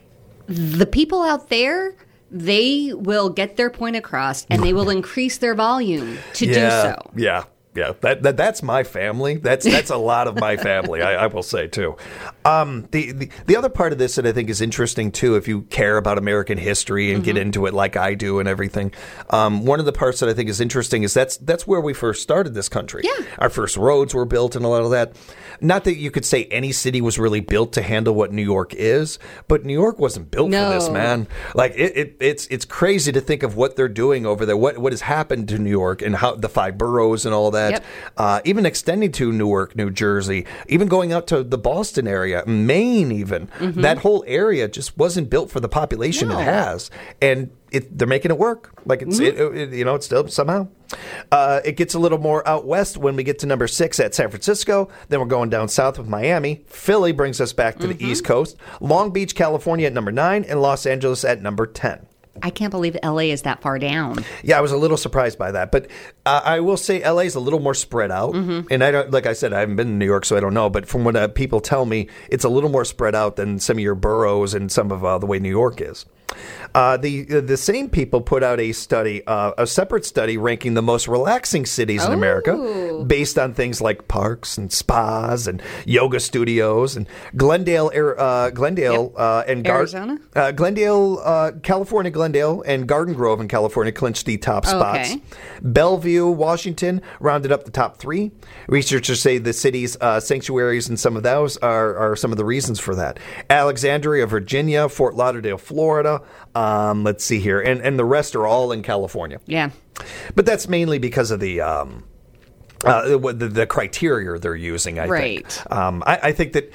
S2: The people out there, they will get their point across and they will increase their volume to
S1: yeah,
S2: do so.
S1: Yeah. Yeah, that, that that's my family. That's that's a lot of my family. I, I will say too. Um, the, the the other part of this that I think is interesting too, if you care about American history and get into it like I do and everything. Um, one of the parts that I think is interesting is that's that's where we first started this country.
S2: Yeah.
S1: Our first roads were built and a lot of that. Not that you could say any city was really built to handle what New York is, but New York wasn't built
S2: No.
S1: for this, man. Like it, it it's it's crazy to think of what they're doing over there. What what has happened to New York and how the five boroughs and all that.
S2: Yep.
S1: Uh, even extending to Newark, New Jersey, even going out to the Boston area, Maine, even that whole area just wasn't built for the population
S2: No.
S1: it has, and it, they're making it work. Like it's it, it, you know it's still somehow. Uh, it gets a little more out west when we get to number six at San Francisco. Then we're going down south with Miami. Philly brings us back to the East Coast. Long Beach, California at number nine, and Los Angeles at number ten.
S2: I can't believe L A is that far down.
S1: Yeah, I was a little surprised by that, but uh, I will say L A is a little more spread out,
S2: Mm-hmm.
S1: and I don't, like I said, I haven't been in New York, so I don't know. But from what uh, people tell me, it's a little more spread out than some of your boroughs and some of uh, the way New York is. Uh, the the same people put out a study, uh, a separate study ranking the most relaxing cities in America,
S2: Oh.
S1: based on things like parks and spas and yoga studios. And Glendale, Ar- uh, Glendale,
S2: Yep.
S1: uh, and Gar-
S2: Arizona?
S1: uh, Glendale, uh, California, Glendale, and Garden Grove in California clinched the top spots.
S2: Okay.
S1: Bellevue, Washington, rounded up the top three. Researchers say the city's uh, sanctuaries and some of those are, are some of the reasons for that. Alexandria, Virginia, Fort Lauderdale, Florida. Um, let's see here, and and the rest are all in California.
S2: Yeah.
S1: But that's mainly because of the. Um, Uh, the, the, the criteria they're using, I
S2: Right.
S1: think. Um, I, I think that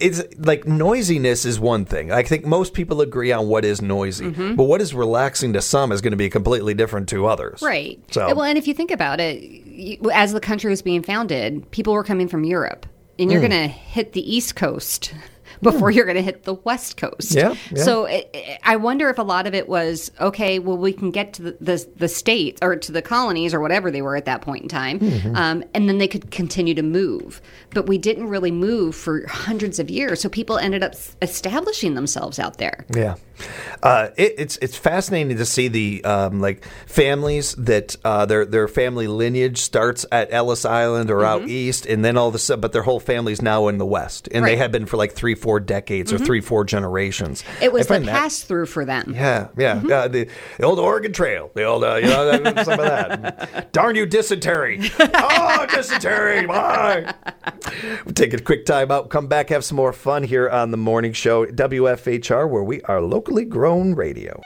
S1: it's like noisiness is one thing. I think most people agree on what is noisy, mm-hmm. but what is relaxing to some is going to be completely different to others.
S2: Right.
S1: So,
S2: well, and if you think about it, you, as the country was being founded, people were coming from Europe, and you're mm. going to hit the East Coast before you're going to hit the West Coast.
S1: Yeah, yeah.
S2: So it, it, I wonder if a lot of it was, okay, well, we can get to the, the, the states or to the colonies or whatever they were at that point in time, mm-hmm. um, and then they could continue to move. But we didn't really move for hundreds of years, so people ended up establishing themselves out there.
S1: Yeah. Uh, it, it's it's fascinating to see the um, like families that uh, their their family lineage starts at Ellis Island or mm-hmm. out east, and then all of a sudden, but their whole family's now in the West, and right. they have been for like three, four decades mm-hmm. or three, four generations.
S2: It was the pass through for them.
S1: Yeah, yeah. Mm-hmm. Uh, the, the old Oregon Trail, the old uh, you know some of that. Darn you, dysentery! Oh, dysentery! Why? We'll take a quick time out. Come back, have some more fun here on the morning show, W F H R, where we are locally grown radio.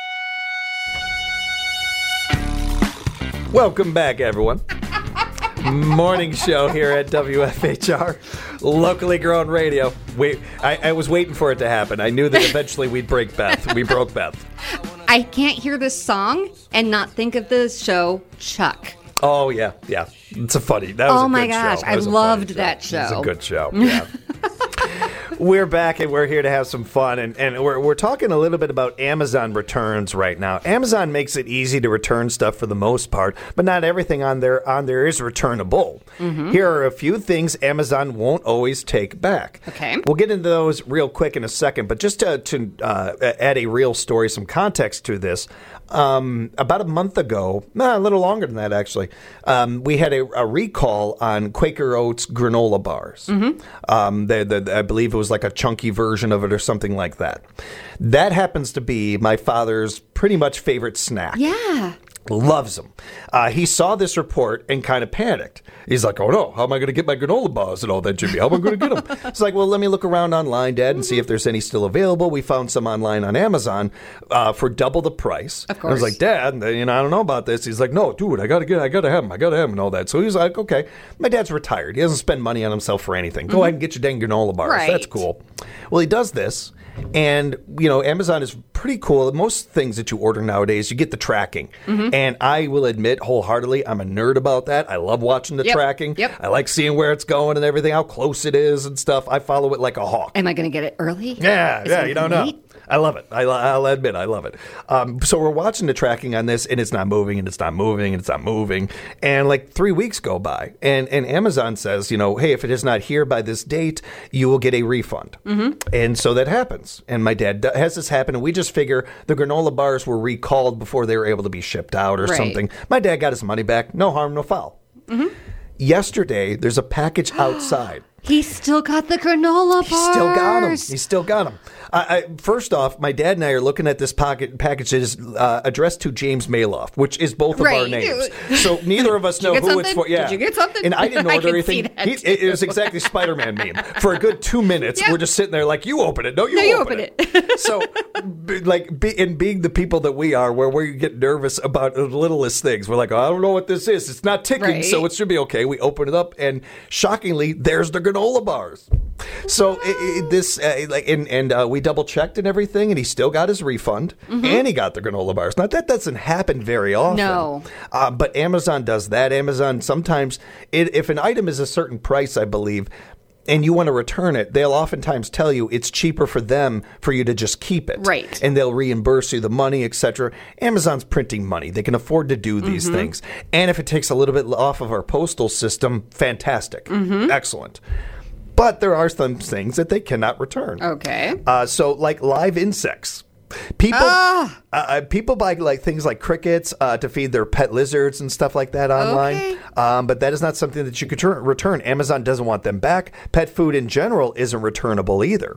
S1: Welcome back, everyone. Morning show here at W F H R, locally grown radio. Wait, I, I was waiting for it to happen. I knew that eventually we'd break Beth. We broke Beth.
S2: I can't hear this song and not think of the show Chuck.
S1: Oh, yeah, yeah. It's a funny, that was
S2: oh
S1: a
S2: my
S1: good
S2: gosh,
S1: show.
S2: I loved that show.
S1: It was a good show, yeah. We're back and we're here to have some fun, and, and we're we're talking a little bit about Amazon returns right now. Amazon makes it easy to return stuff for the most part, but not everything on there on there is returnable. Mm-hmm. Here are a few things Amazon won't always take back.
S2: Okay,
S1: we'll get into those real quick in a second, but just to, to uh, add a real story, some context to this. Um, about a month ago, nah, a little longer than that actually, um, we had a, a recall on Quaker Oats granola bars. Mm-hmm. Um, they, they, I believe it was like a chunky version of it or something like that. That happens to be my father's pretty much favorite snack.
S2: Yeah.
S1: Loves them. Uh, he saw this report and kind of panicked. He's like, oh no, how am I going to get my granola bars and all that, Jimmy? How am I going to get them? It's like, well, let me look around online, Dad, and mm-hmm. see if there's any still available. We found some online on Amazon uh, for double the price.
S2: Of course.
S1: I was like, Dad, you know, I don't know about this. He's like, no, dude, I got to get, I got to have them. I got to have them and all that. So he's like, okay. My dad's retired. He doesn't spend money on himself for anything. Go mm-hmm. ahead and get your dang granola bars.
S2: Right.
S1: That's cool. Well, he does this. And, you know, Amazon is pretty cool. Most things that you order nowadays, you get the tracking. Mm-hmm. And I will admit wholeheartedly, I'm a nerd about that. I love watching the
S2: yep.
S1: tracking.
S2: Yep.
S1: I like seeing where it's going and everything, how close it is and stuff. I follow it like a hawk.
S2: Am I going to get it early?
S1: Yeah,
S2: is
S1: yeah,
S2: it
S1: you don't know.
S2: late?
S1: I love it. I, I'll admit I love it. Um, so we're watching the tracking on this, and it's not moving, and it's not moving, and it's not moving. And like three weeks go by, and, and Amazon says, you know, hey, if it is not here by this date, you will get a refund. Mm-hmm. And so that happens. And my dad has this happen, and we just figure the granola bars were recalled before they were able to be shipped out or
S2: right.
S1: something. My dad got his money back. No harm, no foul. Mm-hmm. Yesterday, there's a package outside.
S2: He still got the granola bars.
S1: He still got them. He still got them. I, I, first off, my dad and I are looking at this pocket package that is uh, addressed to James Maloff, which is both of
S2: right.
S1: our names. So neither of us know who
S2: something?
S1: it's for. Yeah.
S2: Did you get something?
S1: And I didn't order
S2: I
S1: anything. He, it, it was exactly Spider-Man meme. For a good two minutes, yep. we're just sitting there like, you open it. No, you,
S2: no, you
S1: open,
S2: open
S1: it. it. So, be, like, be, in being the people that we are, where we get nervous about the littlest things, we're like, oh, I don't know what this is. It's not ticking, right. so it should be okay. We open it up, and shockingly, there's the granola bars. So it, it, this uh, like and, and uh, we double checked and everything, and he still got his refund, mm-hmm. and he got the granola bars. Now that doesn't happen very often.
S2: No,
S1: uh, but Amazon does that. Amazon sometimes, it, if an item is a certain price, I believe, and you want to return it, they'll oftentimes tell you it's cheaper for them for you to just keep it,
S2: right? And
S1: they'll reimburse you the money, et cetera. Amazon's printing money; they can afford to do these mm-hmm. things, and if it takes a little bit off of our postal system, fantastic, mm-hmm. excellent. But there are some things that they cannot return.
S2: Okay.
S1: Uh, so, like live insects. People ah. uh, people buy like things like crickets uh, to feed their pet lizards and stuff like that online.
S2: Okay.
S1: Um, but that is not something that you could turn, return. Amazon doesn't want them back. Pet food in general isn't returnable either.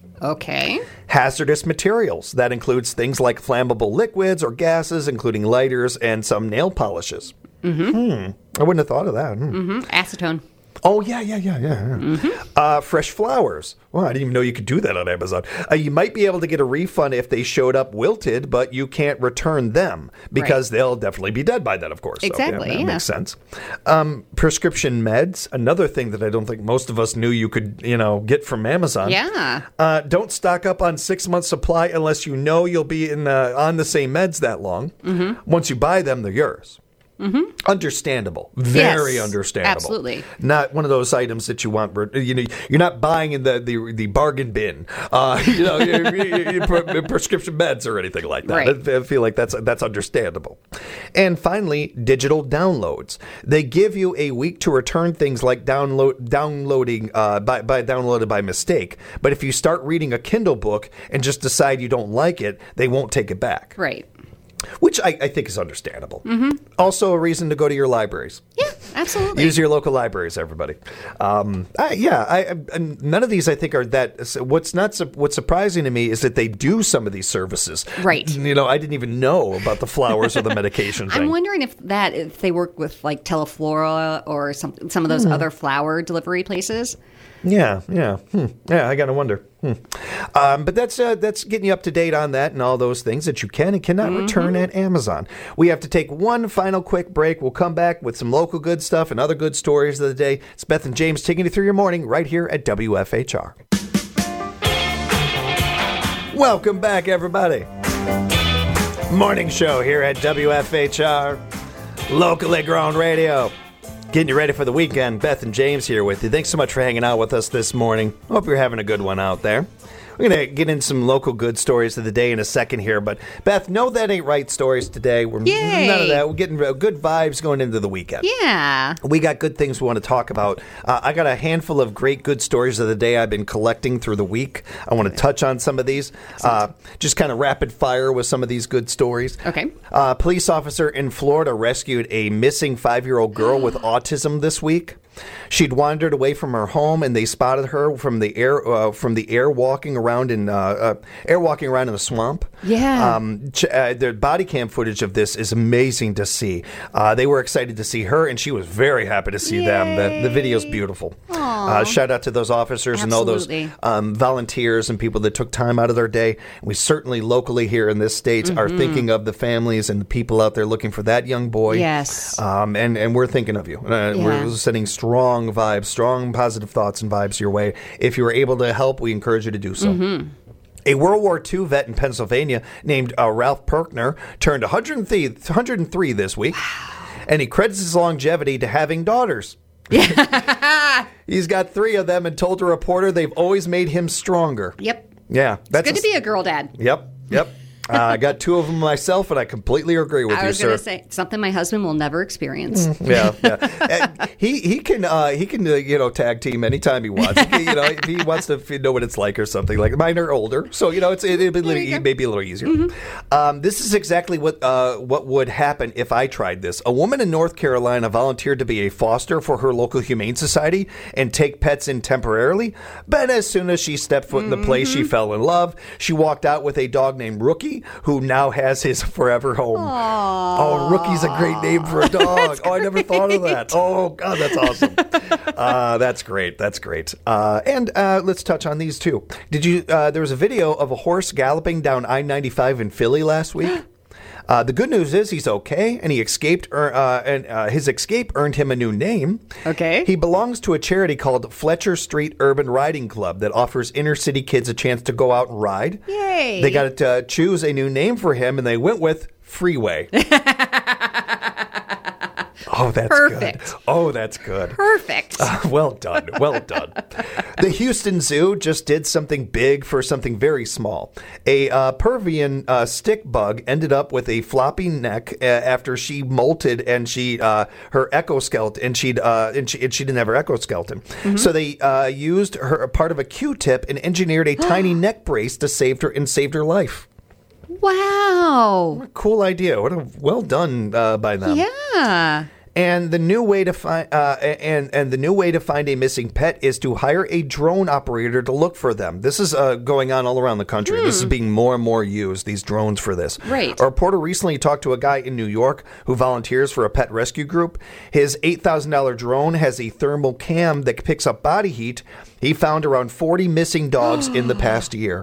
S2: Okay.
S1: Hazardous materials. That includes things like flammable liquids or gases, including lighters and some nail polishes. Mm-hmm. Hmm. I wouldn't have thought of that. Hmm.
S2: Mm-hmm. Acetone.
S1: Oh, yeah, yeah, yeah, yeah. yeah. Mm-hmm. Uh, fresh flowers. Well, I didn't even know you could do that on Amazon. Uh, you might be able to get a refund if they showed up wilted, but you can't return them because right. they'll definitely be dead by then, of course.
S2: Exactly,
S1: so, yeah, that
S2: yeah.
S1: makes sense. Um, prescription meds, another thing that I don't think most of us knew you could, you know, get from Amazon.
S2: Yeah.
S1: Uh, don't stock up on six months supply unless you know you'll be in uh, on the same meds that long. Mm-hmm. Once you buy them, they're yours. Mm-hmm. Understandable, very
S2: yes,
S1: understandable.
S2: Absolutely,
S1: not one of those items that you want. You know, you're not buying in the the, the bargain bin. Uh, you know, your, your, your prescription meds or anything like that.
S2: Right.
S1: I, I feel like that's that's understandable. And finally, digital downloads. They give you a week to return things like download downloading uh, by by downloaded by mistake. But if you start reading a Kindle book and just decide you don't like it, they won't take it back.
S2: Right.
S1: Which I, I think is understandable. Mm-hmm. Also a reason to go to your libraries.
S2: Yeah, absolutely.
S1: Use your local libraries, everybody. Um, I, yeah, I, I, none of these I think are that. What's not what's surprising to me is that they do some of these services.
S2: Right.
S1: You know, I didn't even know about the flowers or the medication thing.
S2: I'm wondering if that if they work with like Teleflora or some some of those mm. other flower delivery places.
S1: Yeah, yeah, hmm. yeah. I gotta wonder. Hmm. Um, but that's uh, that's getting you up to date on that and all those things that you can and cannot mm-hmm. return at Amazon. We have to take one final quick break. We'll come back with some local good stuff and other good stories of the day. It's Beth and James taking you through your morning right here at W F H R. Welcome back, everybody. Morning show here at W F H R, locally grown radio. Getting you ready for the weekend. Beth and James here with you. Thanks so much for hanging out with us this morning. Hope you're having a good one out there. We're going to get in some local good stories of the day in a second here. But, Beth, no, that ain't right stories today. We're
S2: Yay.
S1: None of that. We're getting good vibes going into the weekend.
S2: Yeah.
S1: We got good things we want to talk about. Uh, I got a handful of great good stories of the day I've been collecting through the week. I want to touch on some of these. Uh, just kind of rapid fire with some of these good stories.
S2: Okay.
S1: Uh, police officer in Florida rescued a missing five-year-old girl with autism this week. She'd wandered away from her home, and they spotted her from the air uh, from the air walking around in uh, uh, air walking around in the swamp.
S2: Yeah.
S1: Um, ch- uh, the body cam footage of this is amazing to see. Uh, they were excited to see her, and she was very happy to see
S2: Yay.
S1: them. The, the video's beautiful. Uh, shout out to those officers
S2: Absolutely.
S1: and all those um, volunteers and people that took time out of their day. We certainly locally here in this state mm-hmm. are thinking of the families and the people out there looking for that young boy.
S2: Yes.
S1: Um, and, and we're thinking of you. Uh,
S2: yeah.
S1: We're sending strong vibes, strong positive thoughts and vibes your way. If you were able to help, we encourage you to do so. Mm-hmm. A World War Two vet in Pennsylvania named uh, Ralph Perkner turned one hundred three, one hundred three this week, and he credits his longevity to having daughters. He's got three of them and told a reporter they've always made him stronger.
S2: Yep.
S1: Yeah. That's
S2: it's good
S1: a,
S2: to be a girl dad.
S1: Yep. Yep. uh, I got two of them myself, and I completely agree with
S2: I
S1: you,
S2: was
S1: sir.
S2: going to say something my husband will never experience.
S1: yeah, yeah. And he he can uh, he can uh, you know tag team anytime he wants. He, you know, if he wants to if you know what it's like or something like. Mine are older, so you know it's it, it'd be little, it may be a little easier. Mm-hmm. Um, this is exactly what uh, what would happen if I tried this. A woman in North Carolina volunteered to be a foster for her local humane society and take pets in temporarily. But as soon as she stepped foot in the place, she fell in love. She walked out with a dog named Rookie, who now has his forever home.
S2: Aww.
S1: Oh, Rookie's a great name for a dog. Oh, I never thought of that. Oh, God, that's awesome. uh, that's great. That's great. Uh, and uh, let's touch on these, too. Did you? Uh, there was a video of a horse galloping down I ninety-five in Philly last week. Uh, the good news is he's okay, and he escaped. Uh, and uh, his escape earned him a new name.
S2: Okay.
S1: He belongs to a charity called Fletcher Street Urban Riding Club that offers inner city kids a chance to go out and ride.
S2: Yay!
S1: They got to uh, choose a new name for him, and they went with Freeway. Oh, that's
S2: Perfect.
S1: good. Oh, that's good.
S2: Perfect.
S1: Uh, well done. Well done. The Houston Zoo just did something big for something very small. A uh, Pervian uh, stick bug ended up with a floppy neck uh, after she molted and she uh, her exoskeleton and she uh, and she and she didn't have her exoskeleton. Mm-hmm. So they uh, used her part of a Q-tip and engineered a tiny neck brace to save her and saved her life.
S2: Wow.
S1: What a cool idea. What a well done uh, by them.
S2: Yeah.
S1: And the new way to find uh, and and the new way to find a missing pet is to hire a drone operator to look for them. This is uh, going on all around the country. Hmm. This is being more and more used. These drones for this.
S2: Right.
S1: A reporter recently talked to a guy in New York who volunteers for a pet rescue group. His eight thousand dollars drone has a thermal cam that picks up body heat. He found around forty missing dogs in the past year.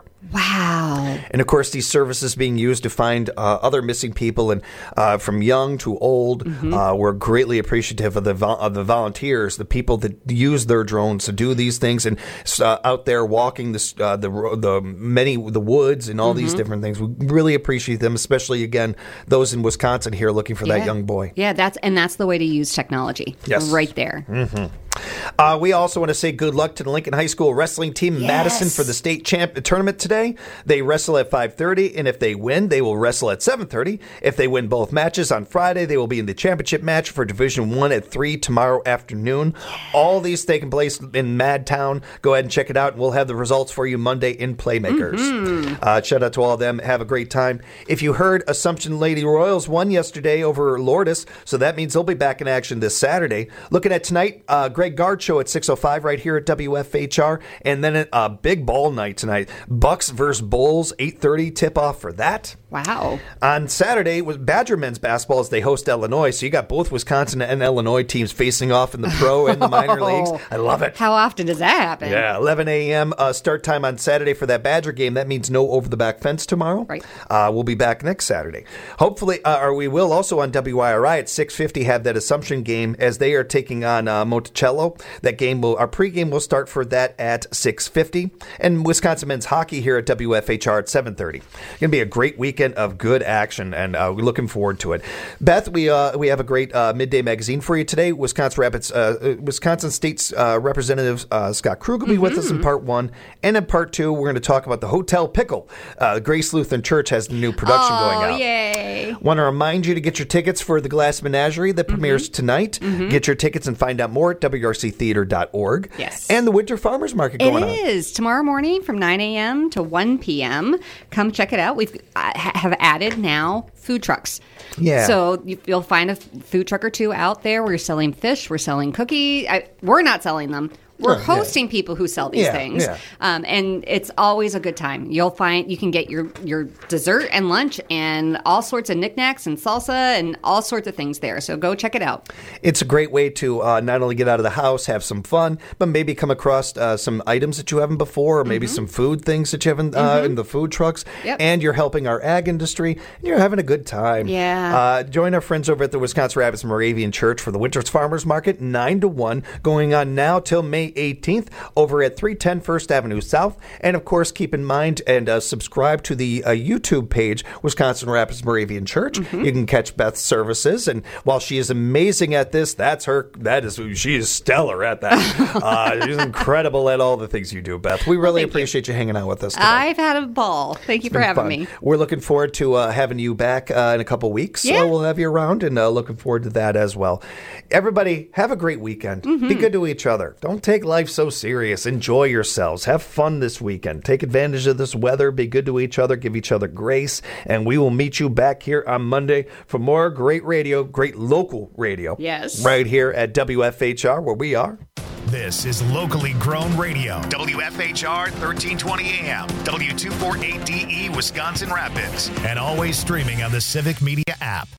S2: Wow.
S1: And of course, these services being used to find uh, other missing people, and uh, from young to old, mm-hmm. uh, we're greatly appreciative of the vo- of the volunteers, the people that use their drones to do these things, and uh, out there walking this, uh, the the many the woods and all mm-hmm. these different things. We really appreciate them, especially again those in Wisconsin here looking for
S2: yeah.
S1: that young boy.
S2: Yeah, that's and that's the way to use technology.
S1: Yes,
S2: right there.
S1: Mm-hmm. Uh, we also want to say good luck to the Lincoln High School wrestling team in
S2: yes.
S1: Madison for the state champ tournament today. They wrestle at five thirty, and if they win, they will wrestle at seven thirty. If they win both matches on Friday, they will be in the championship match for Division One at three tomorrow afternoon. All these taking place in Madtown. Go ahead and check it out, and we'll have the results for you Monday in Playmakers. Mm-hmm. Uh, shout out to all of them. Have a great time. If you heard, Assumption Lady Royals won yesterday over Lourdes, so that means they'll be back in action this Saturday. Looking at tonight, uh, Greg Gard Show at six oh five right here at W F H R, and then a uh, big ball night tonight. Bucks versus Bulls, eight thirty tip-off for that.
S2: Wow.
S1: On Saturday, was Badger men's basketball as they host Illinois, so you got both Wisconsin and Illinois teams facing off in the pro and the minor
S2: oh,
S1: leagues. I love it.
S2: How often does that happen?
S1: Yeah, eleven a.m. Uh, start time on Saturday for that Badger game. That means no over-the-back fence tomorrow.
S2: Right.
S1: Uh, we'll be back next Saturday. Hopefully, uh, or we will also on W I R I at six fifty have that Assumption game as they are taking on uh, Monticello. That game will, our pregame will start for that at six fifty. And Wisconsin men's hockey here at W F H R at seven thirty. Going to be a great weekend of good action, and uh, we're looking forward to it. Beth, we uh, we have a great uh, midday magazine for you today. Wisconsin Rapids, uh, Wisconsin State's uh, Representative uh, Scott Krug will be mm-hmm. with us in part one, and in part two, we're going to talk about the Hotel Pickle. Uh, Grace Lutheran Church has the new production
S2: oh,
S1: going out.
S2: Yay!
S1: Want to remind you to get your tickets for the Glass Menagerie that mm-hmm. premieres tonight. Mm-hmm. Get your tickets and find out more at W R C theater dot org.
S2: Yes,
S1: and the Winter Farmers Market going on.
S2: It is tomorrow morning from nine a.m. to one p.m. Come check it out. We've uh, have added now food trucks.
S1: Yeah.
S2: So you, you'll find a food truck or two out there. We're selling fish. We're selling cookies. I, we're not selling them. We're
S1: Oh,
S2: hosting
S1: yeah.
S2: people who sell these
S1: Yeah,
S2: things,
S1: yeah.
S2: Um, and it's always a good time. You'll find you can get your, your dessert and lunch and all sorts of knickknacks and salsa and all sorts of things there. So go check it out.
S1: It's a great way to uh, not only get out of the house, have some fun, but maybe come across uh, some items that you haven't before, or maybe mm-hmm. some food things that you haven't uh, mm-hmm. in the food trucks.
S2: Yep.
S1: And you're helping our ag industry, and you're having a good time.
S2: Yeah.
S1: Uh, join our friends over at the Wisconsin Rapids Moravian Church for the Winter Farmers Market, nine to one, going on now till May eighteenth. Over at three ten First Avenue South. And, of course, keep in mind and uh, subscribe to the uh, YouTube page, Wisconsin Rapids Moravian Church. Mm-hmm. You can catch Beth's services. And while she is amazing at this, that's her, that is, she is stellar at that. uh, she's incredible at all the things you do, Beth. We really well, appreciate you. you hanging out with us today.
S2: I've had a ball. Thank you
S1: it's
S2: for having
S1: fun.
S2: me.
S1: We're looking forward to uh, having you back uh, in a couple weeks.
S2: Yeah.
S1: So we'll have you around, and uh, looking forward to that as well. Everybody, have a great weekend. Mm-hmm. Be good to each other. Don't take life so serious. Enjoy yourselves. Have fun this weekend. Take advantage of this weather. Be good to each other. Give each other grace. And we will meet you back here on Monday for more great radio, great local radio.
S2: Yes.
S1: Right here at W F H R, where we are.
S3: This is locally grown radio. W F H R thirteen twenty A M, W two forty-eight D E, Wisconsin Rapids. And always streaming on the Civic Media app.